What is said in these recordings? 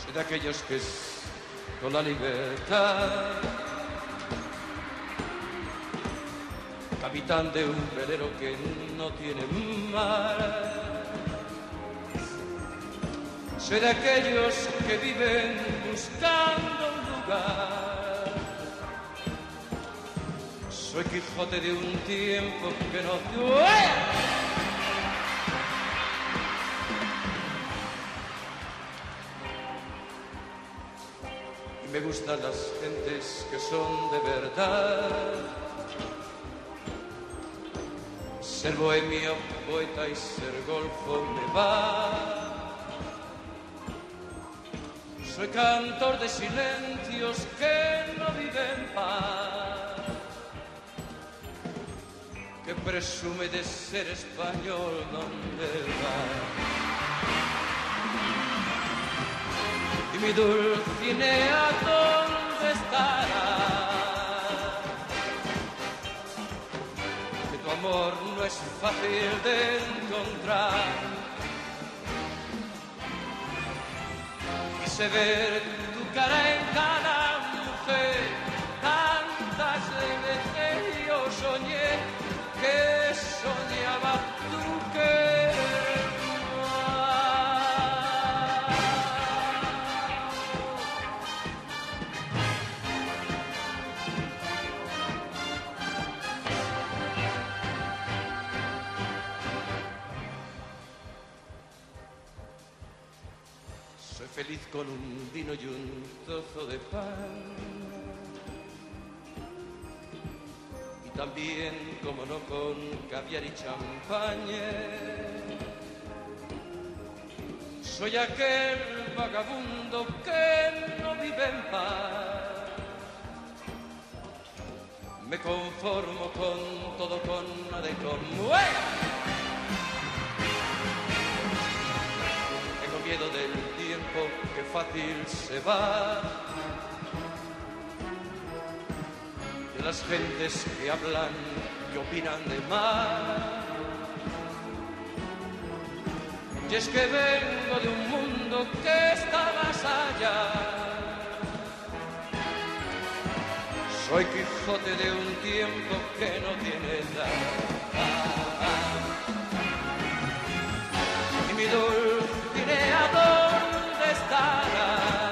Soy de aquellos que con la libertad, capitán de un velero que no tiene mar. Soy de aquellos que viven buscando un lugar. Soy Quijote de un tiempo que no... Y me gustan las gentes que son de verdad. Ser bohemio, poeta y ser golfo me va. Soy cantor de silencios que no viven paz, que presume de ser español donde va. Y mi Dulcinea, ¿dónde estará? Que tu amor no es fácil de encontrar. Quise ver tu cara en cada mujer, tantas veces yo soñé que soñaba tu querer. Soy feliz con un vino y un trozo de pan. Y también, como no, con caviar y champaña. Soy aquel vagabundo que no vive en paz. Me conformo con todo, con nada y con... Tengo miedo del tiempo que fácil se va, de las gentes que hablan y opinan de más. Y es que vengo de un mundo que está más allá. Soy Quijote de un tiempo que no tiene edad. Y mi Dulcinea, ¿dónde estará?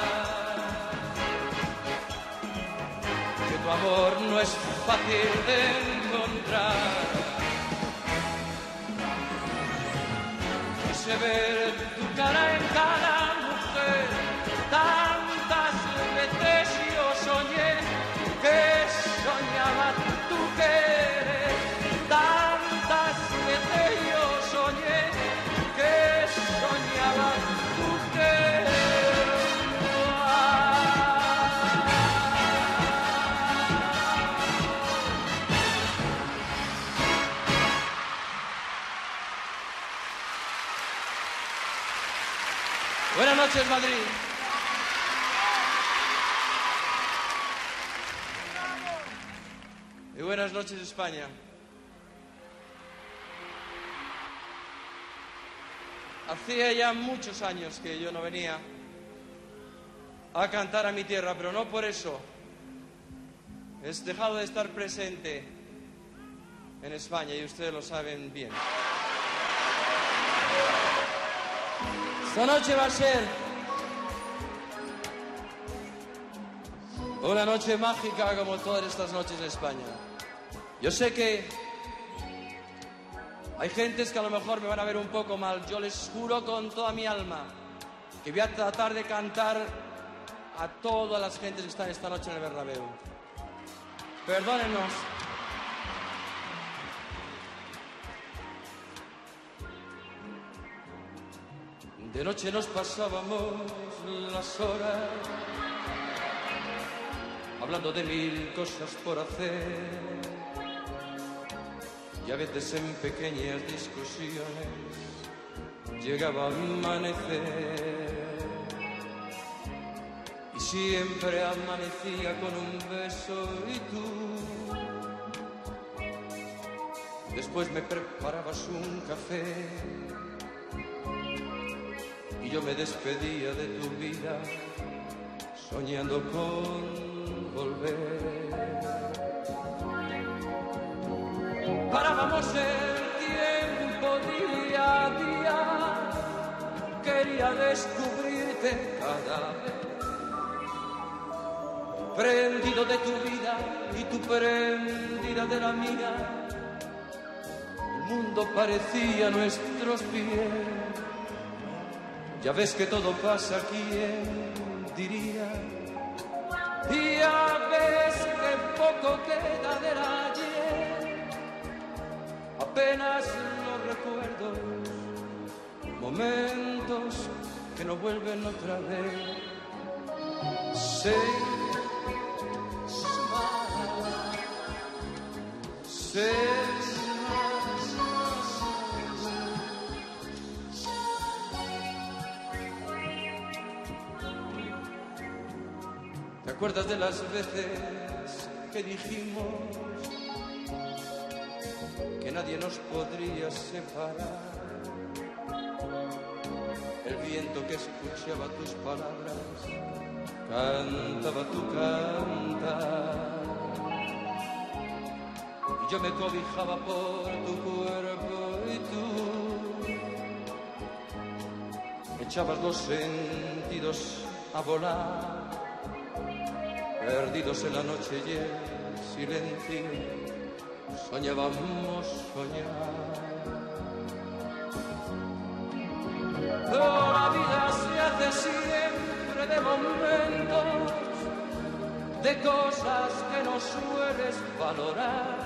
Que tu amor no es fácil de encontrar. Quise ver tu cara en cada mujer, tantas veces yo soñé que soñaba tu querer. Tantas veces yo soñé que soñaba tu querer. Buenas noches, Madrid. Y buenas noches, España. Hacía ya muchos años que yo no venía a cantar a mi tierra, pero no por eso he dejado de estar presente en España, y ustedes lo saben bien. Esta noche va a ser una noche mágica como todas estas noches en España. Yo sé que hay gentes que a lo mejor me van a ver un poco mal. Yo les juro con toda mi alma que voy a tratar de cantar a todas las gentes que están esta noche en el Bernabéu. Perdónennos. De noche nos pasábamos las horas hablando de mil cosas por hacer, y a veces en pequeñas discusiones llegaba a amanecer, y siempre amanecía con un beso y tú después me preparabas un café y yo me despedía de tu vida, soñando con volver. Parábamos el tiempo día a día, quería descubrirte cada vez. Prendido de tu vida y tú prendida de la mía, el mundo parecía a nuestros pies. Ya ves que todo pasa, ¿quién diría? Y ya ves que poco queda del ayer, apenas los recuerdos, momentos que no vuelven otra vez. Say ¿te acuerdas de las veces que dijimos que nadie nos podría separar? El viento que escuchaba tus palabras cantaba tu cantar. Y yo me cobijaba por tu cuerpo y tú echabas los sentidos a volar, perdidos en la noche y el silencio, soñábamos soñar. Toda la vida se hace siempre de momentos, de cosas que no sueles valorar.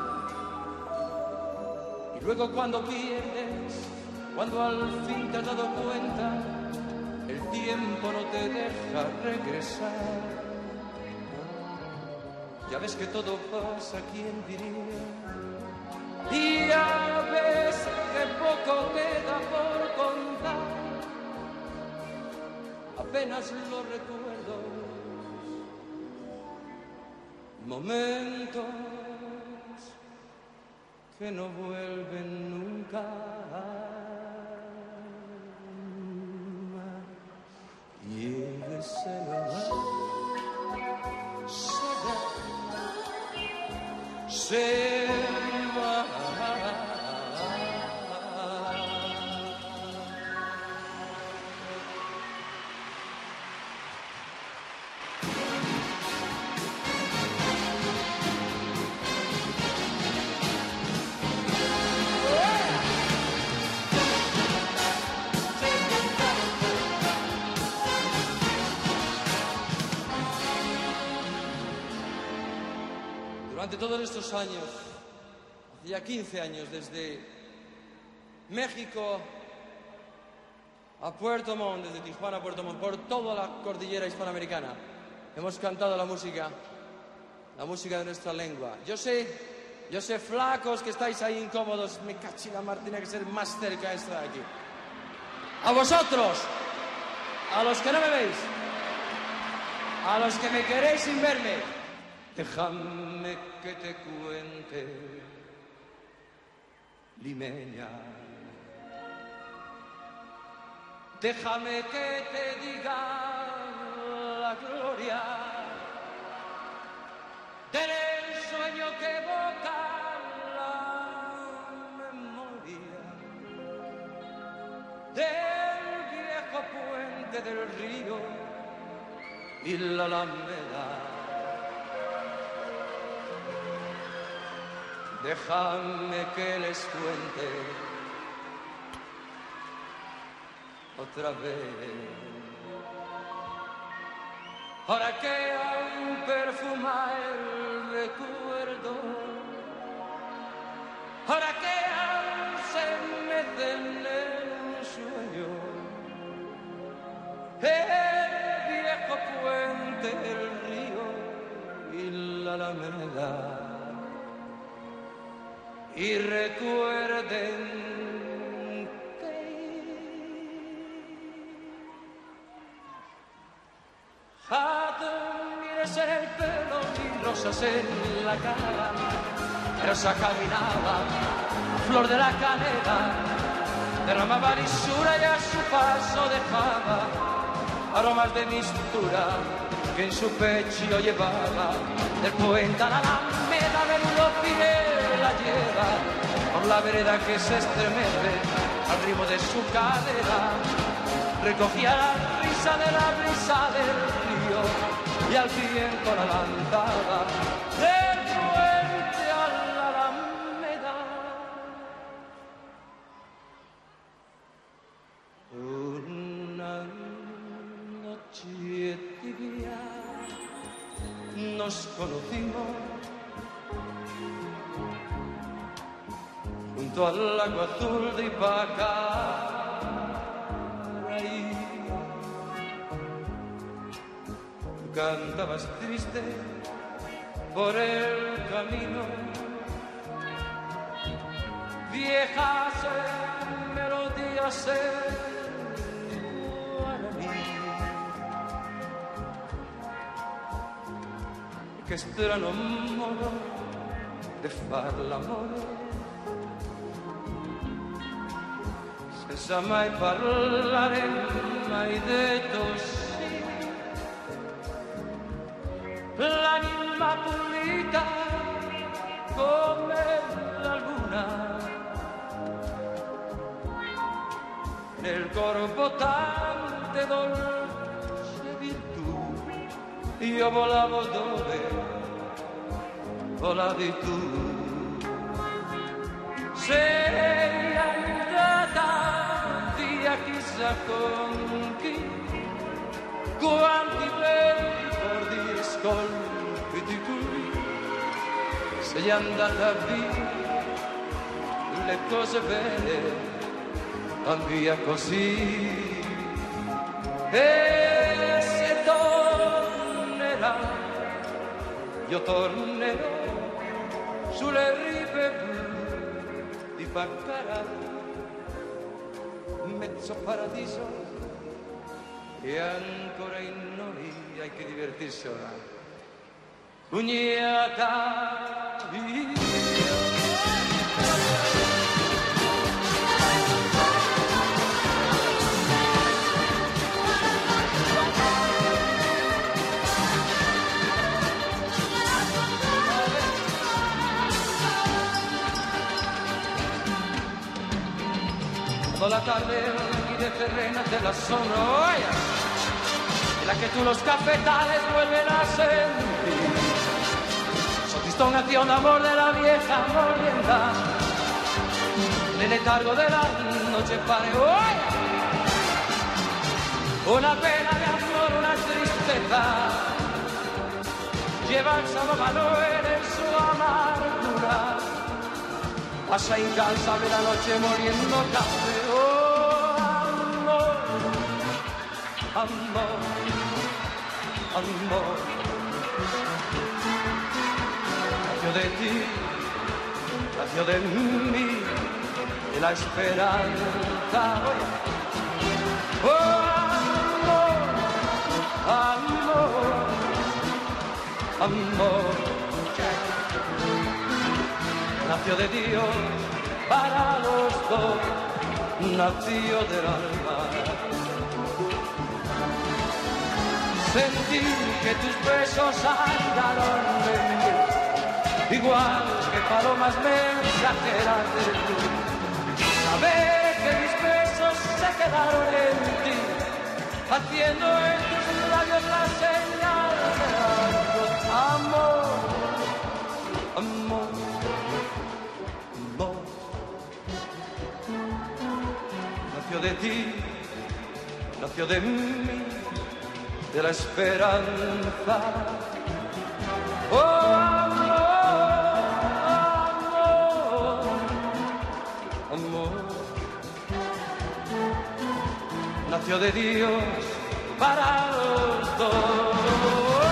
Y luego cuando pierdes, cuando al fin te has dado cuenta, el tiempo no te deja regresar. Ya ves que todo pasa, ¿quién diría? Y ya ves que poco queda por contar, apenas los recuerdos, momentos que no vuelven nunca más. Y ese se va. Durante todos estos años, hacía 15 años, desde México a Puerto Montt, desde Tijuana a Puerto Montt, por toda la cordillera hispanoamericana, hemos cantado la música de nuestra lengua. Yo sé, flacos, que estáis ahí incómodos, me cachi la mar, tiene que ser más cerca esta de aquí. A vosotros, a los que no me veis, a los que me queréis sin verme, déjame que te cuente, limeña. Déjame que te diga la gloria del sueño que evoca la memoria del viejo puente del río y la alameda. Déjame que les cuente otra vez, ahora que aún perfuma el recuerdo, ahora que aún se mece en el sueño el viejo puente, el río y la alameda. Y recuerden que jazmines en el pelo y rosas en la cara, Rosa caminaba, flor de la canela, derramaba lisura y a su paso dejaba aromas de mistura que en su pecho llevaba. Del puente a la alameda menudo la lleva por la vereda que se estremece al ritmo de su cadera. Recogía la risa de la brisa del río y al viento la lanzaba del puente a la alameda. Una noche tibia nos conocimos junto al lago azul de Ipacaraí. Tú cantabas triste por el camino, viejas melodías en guaraní. Che strano modo di far l'amore senza mai parlare, mai detto sì. L'anima pulita come la luna, nel corpo tante dolce virtù. Io volavo dove volavi tu. Sei andata via chissà con chi, quanti bei ricordi scolpi di cui sei andata via, le cose belle van via così. E se tornerà, io tornerò sulle rive blu di Baccarà, mezzo paradiso e ancora in noi hay che divertirsi ora. Pugnata la tarde y de terrena de la sonroya, en la que tú los cafetales vuelven a sentir. Satisfacción, amor de la vieja molienda, en el letargo de la noche pareoya. Una pena de amor, una tristeza, lleva el San Manuel en su amargura. Pasa incansable la noche moliendo café. Oh, amor, amor, amor. Nació de ti, nació de mí, de la esperanza. Oh, amor, amor, amor. Nació de Dios para los dos, nació del alma. Sentí que tus besos andaron en mí, igual que palomas mensajeras de luz. Saber que mis besos se quedaron en ti, haciendo en tus labios la señal de algo. Amor, amor. Nació de ti, nació de mí, de la esperanza. Oh, amor, amor, amor. Nació de Dios para los dos.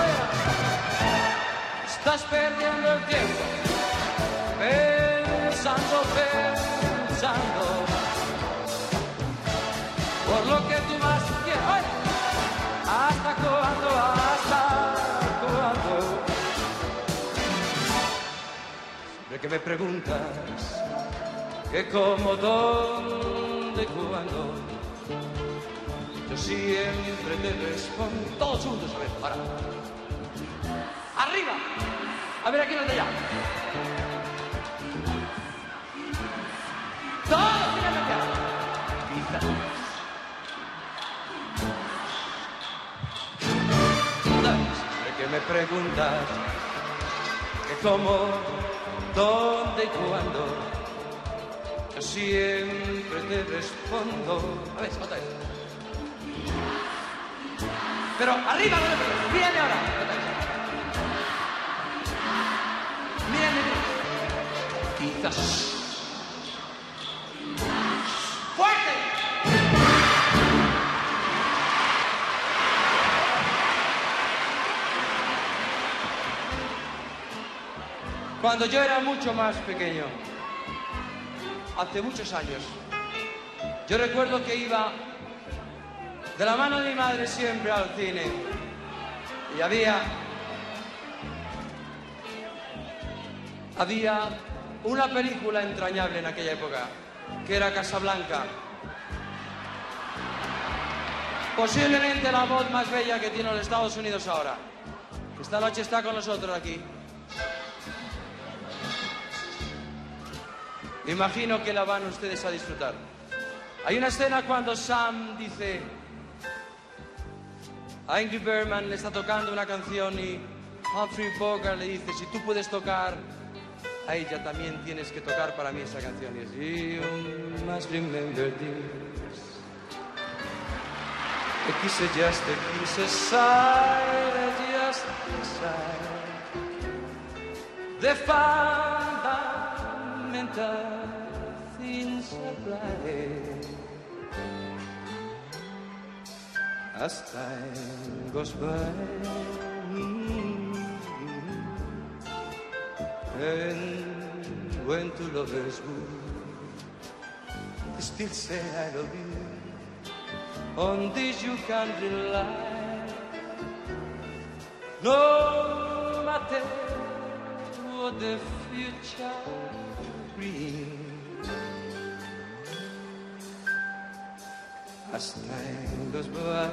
Estás perdiendo el tiempo, pensando, pensando. Por lo que tú más quieres, ¿hasta cuándo? ¿Hasta cuándo? Siempre que me preguntas que cómo, dónde ¿dónde, cuándo? Yo siempre te respondo. Todos juntos, a ver, ahora. ¡Arriba! A ver, aquí no te allá. Todos, mira acá. Quizás. Siempre que me preguntas que cómo, dónde y cuándo, yo siempre te respondo. A ver, otra vez. Pero arriba, no le preguntes. Mírame ahora. Otra vez. Mírame. Quizás. ¡Fuerte! Cuando yo era mucho más pequeño, hace muchos años, yo recuerdo que iba de la mano de mi madre siempre al cine y había una película entrañable en aquella época, que era Casablanca. Posiblemente la voz más bella que tiene los Estados Unidos ahora, que esta noche está con nosotros aquí. Imagino que la van ustedes a disfrutar. Hay una escena cuando Sam dice a Ingrid Bergman, le está tocando una canción y Humphrey Bogart le dice: si tú puedes tocar a ella, también tienes que tocar para mí esa canción. Y es: you must remember this. The kiss is just a kiss aside, just aside. The fundamental things apply. As time goes by, and when two lovers woo, they still say I love you. On this you can rely. No matter what the future brings. As time goes by,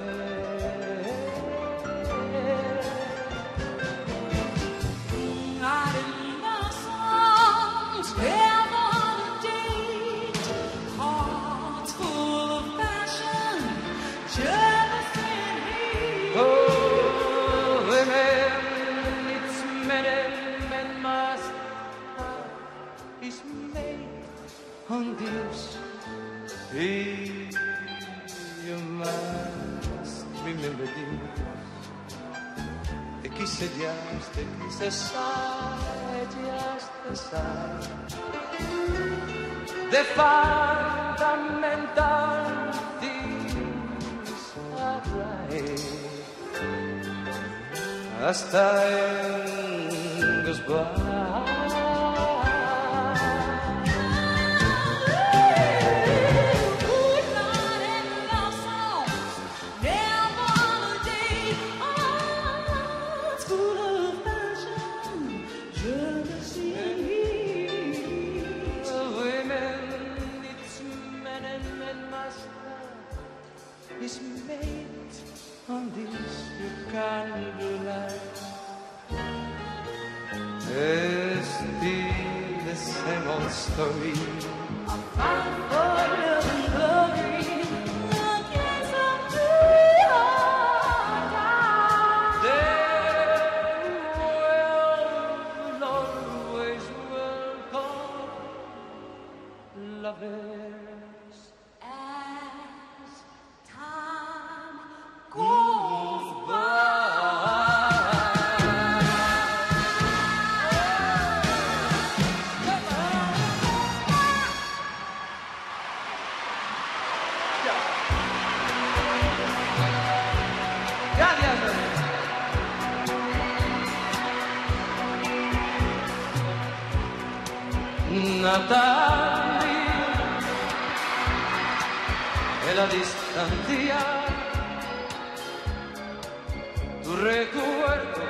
songs have on a date, hearts full of passion, jealousy and hate. Oh, women, it's men and men must is made on this. You must remember this. The kiss is just a kiss aside, just aside. The fundamental things are right. As time goes by. Is made on this you can rely. It's still the same old story. I found for love and glory. The kiss of sweetheart. They will always welcome lovers. Goes by. Gracias. Natalie, en la distancia. Tu recuerdo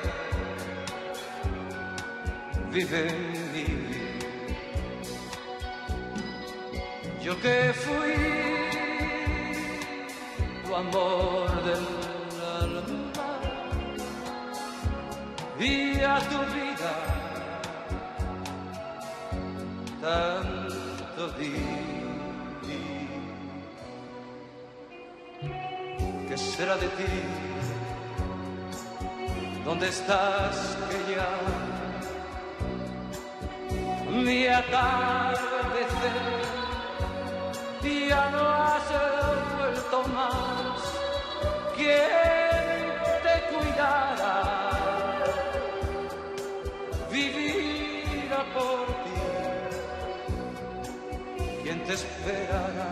vive en mí. Yo que fui amor del alma y a tu vida tanto di. ¿Qué será de ti? ¿Dónde estás que ya mi atardecer ya no has vuelto más? ¿Quién te cuidará? Vivirá por ti. ¿Quién te esperará?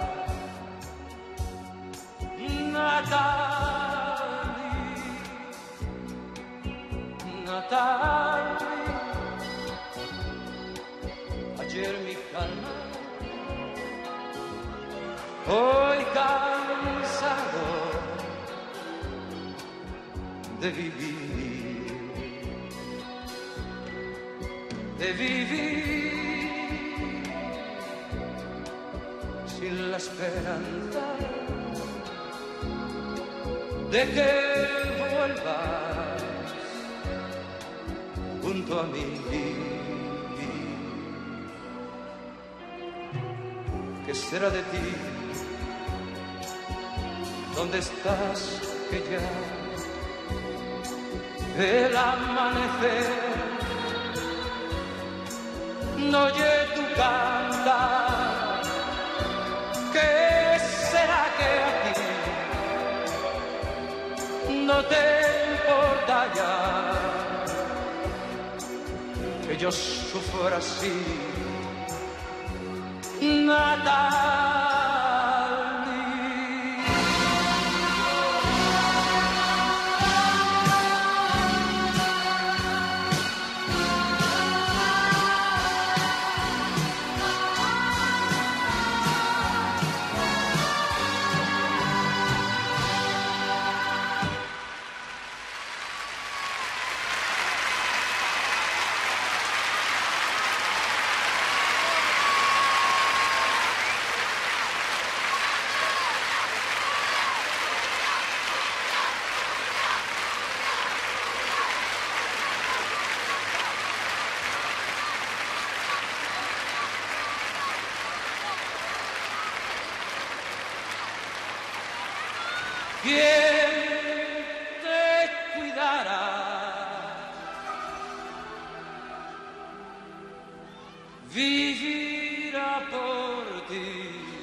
Natalie, ayer mi calma, hoy cansado de vivir, sin la esperanza de que vuelvas junto a mí. ¿Qué será de ti? ¿Dónde estás que ya el amanecer no oye tu cantar? ¿Qué será que a ti no te importa ya que yo sufra así? Natalie. ¿Quién te cuidará? Vivirá por ti.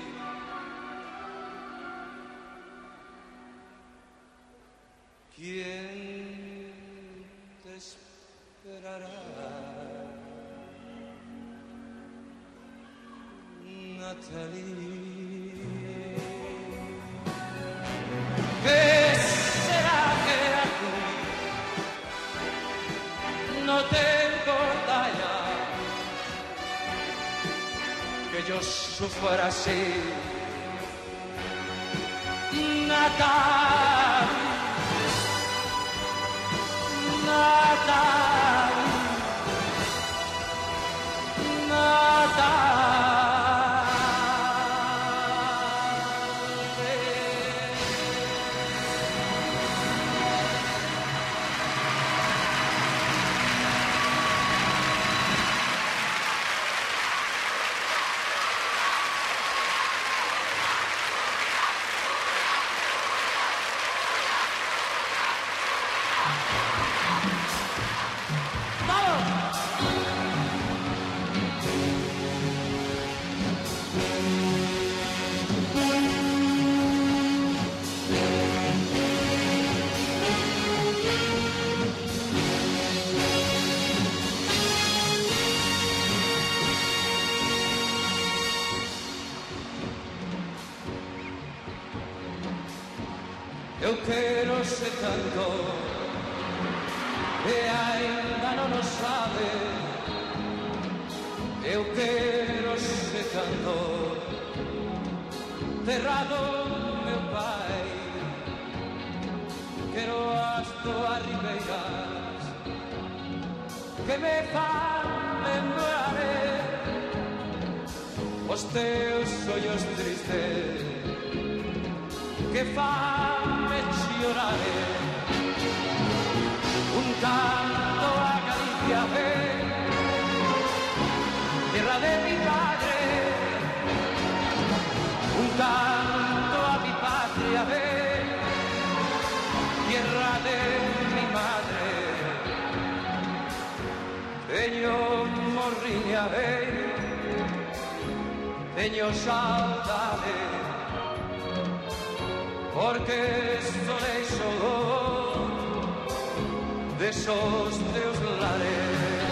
¿Quién te esperará? Natalie. ¿Qué será que a ti no te importa ya que yo sufra así? Natalie, Natalie, Natalie. Eu quero ser tanto que ainda non o sabe. Eu quero ser tanto cerrado meu pai. Quero as túas ribeiras que me fan lembrar os teus ollos tristes che fa llorare, un canto acaricia tierra de mi padre, un canto a mi patria, tierra de mi madre, Señor morriña, Señor saudade, porque soy solo de esos teus lares.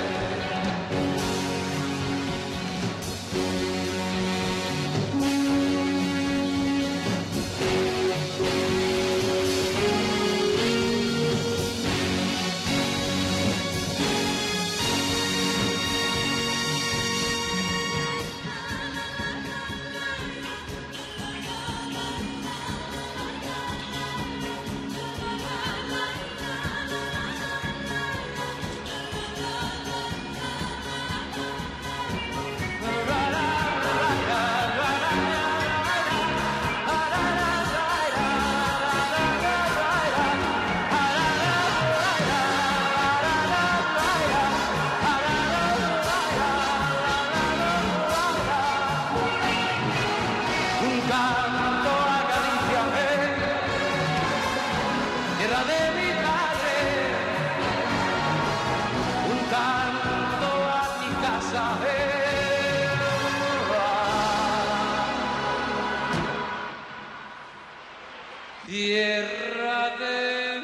Tierra de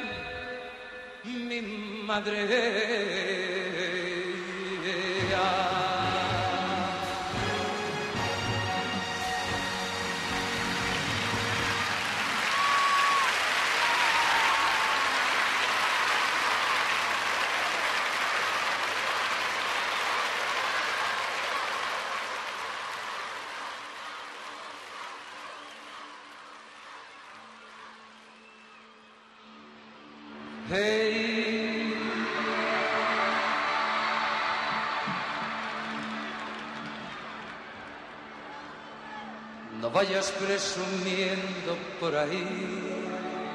mi madre. Hey, no vayas presumiendo por ahí,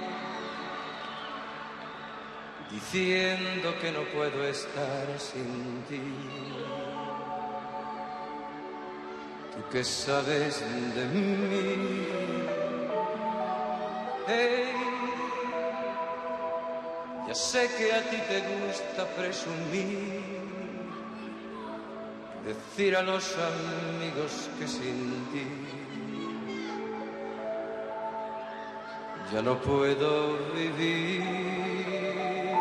diciendo que no puedo estar sin ti. Tú que sabes de mí, hey, ya sé que a ti te gusta presumir, decir a los amigos que sin ti ya no puedo vivir.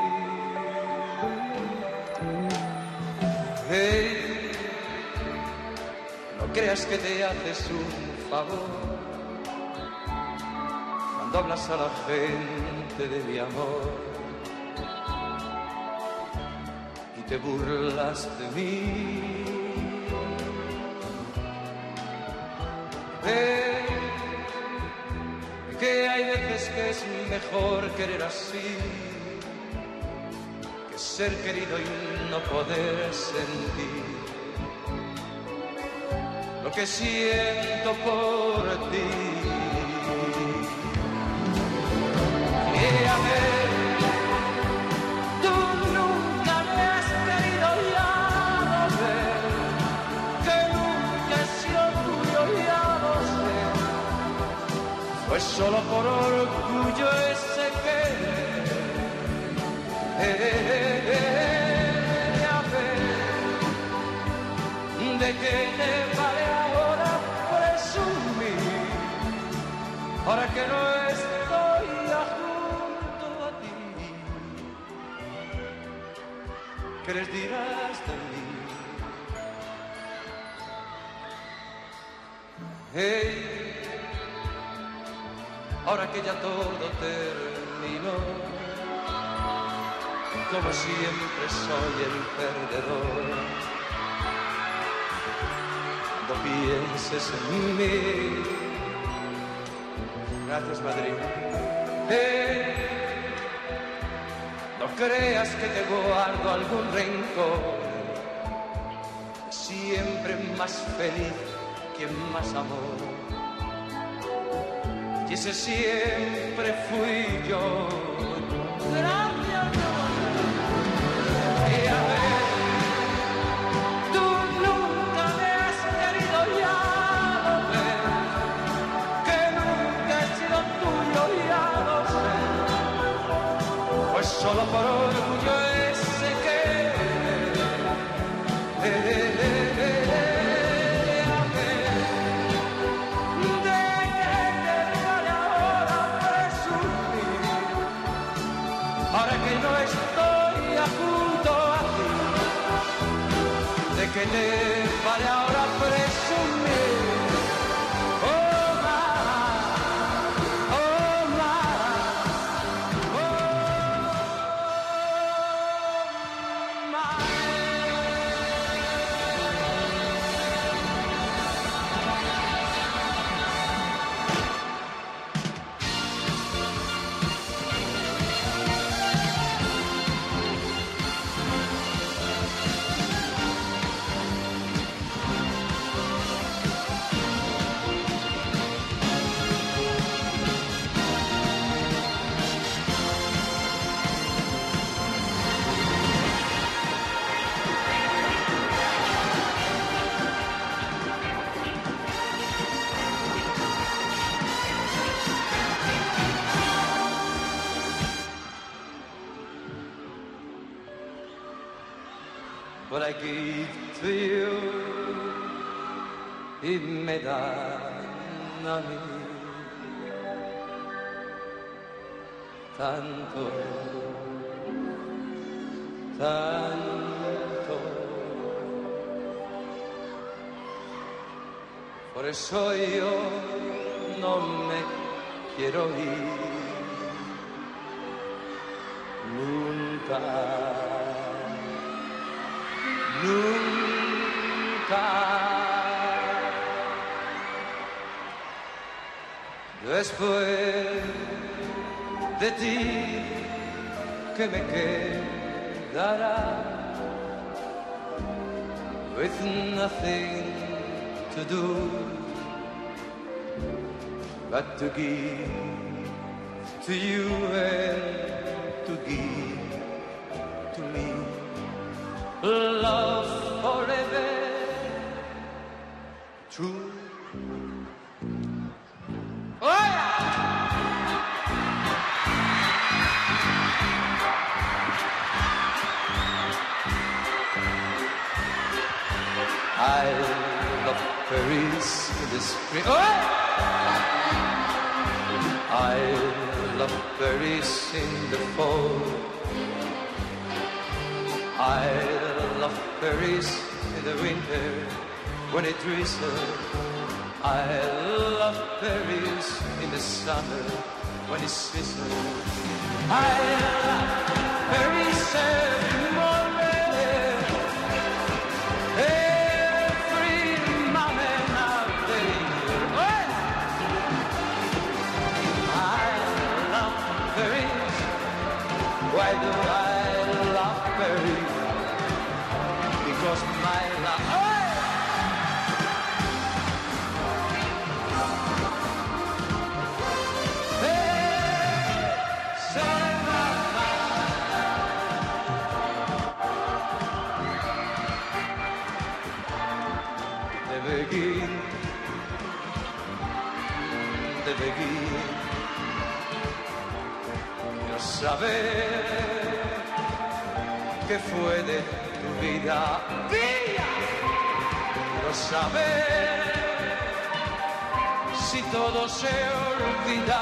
Hey, no creas que te haces un favor cuando hablas a la gente de mi amor te burlas de mí. Que hay veces que es mejor querer así que ser querido y no poder sentir lo que siento por ti. Mírame, pues solo por orgullo ese que de que te vale ahora presumir, ahora que no estoy junto a ti, ¿qué les dirás de mí? Hey, ahora que ya todo terminó, como siempre soy el perdedor, no pienses en mí. Gracias, Madrid. No creas que te guardo algún rencor, siempre más feliz quien más amor y ese siempre fui yo. Gracias, y a ver, tú nunca me has querido, ya lo ves, que nunca he sido tuyo, ya lo sé, pues solo por orgullo ese que que te vale ahora presumir. Oh, más, oh, más, oh, más. What I give to you, y me dan a mí tanto, tanto. Por eso yo no me quiero ir nunca. Nunca. Después de ti, ¿qué me quedará? With nothing to do but to give to you and to give to me. Love forever, true. Oh yeah! I love Paris in the spring. Oh yeah! I love Paris in the fall. I love Paris in the winter when it drizzles. I love Paris in the summer when it sizzles. I love Paris every morning, every moment of the year. I love Paris. Why do I love Paris? Because my love. De begin, quiero saber qué fue de tu vida. Quiero saber si todo se olvida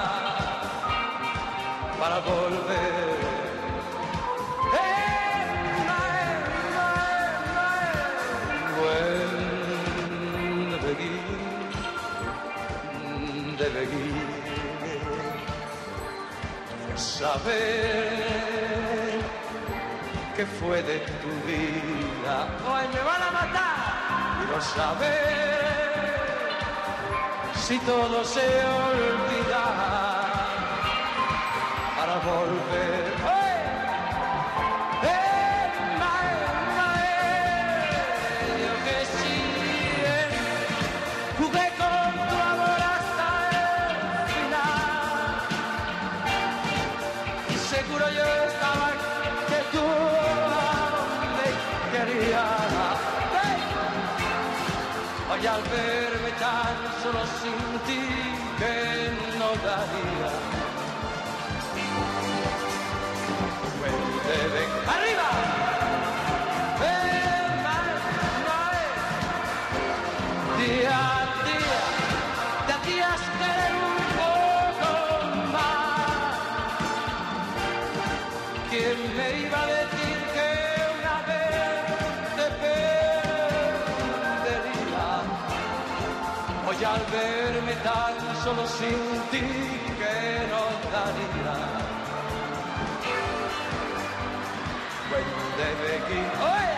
para volver. De begin, saber qué fue de tu vida. ¡Ay, me van a matar! Quiero saber si todo se olvida para volver. Yo que sí, jugué con tu amor hasta el Hoy al verme tan solo sin ti, que no daría. ¡Arriba! Día a día te hacías querer un poco más. ¿Quién me iba a decir que una vez te perdería? Hoy al verme tan solo sin ti, que no daría. When they begin, oh,